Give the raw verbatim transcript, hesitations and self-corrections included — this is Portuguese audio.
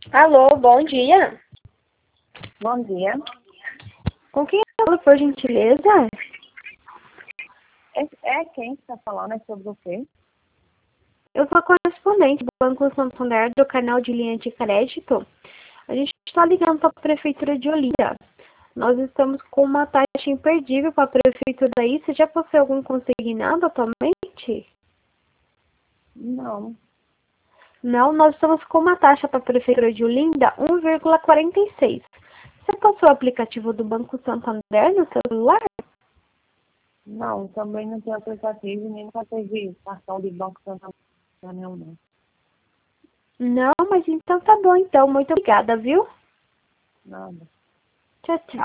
Alô, bom dia. Bom dia. Com quem eu falo, por gentileza? É, é quem está falando? É sobre o quê? Eu sou a correspondente do Banco Santander do canal de linha de crédito. A gente está ligando para a Prefeitura de Olinda. Nós estamos com uma taxa imperdível para a Prefeitura aí. Você já possuiu algum consignado atualmente? Não. Não, nós estamos com uma taxa para a Prefeitura de Olinda, um vírgula quarenta e seis. Você possui o aplicativo do Banco Santander no celular? Não, também não tem aplicativo, nem nunca teve cartão de Banco Santander nenhum, não. Não, mas então tá bom então. Muito obrigada, viu? Nada. Tchau, tchau.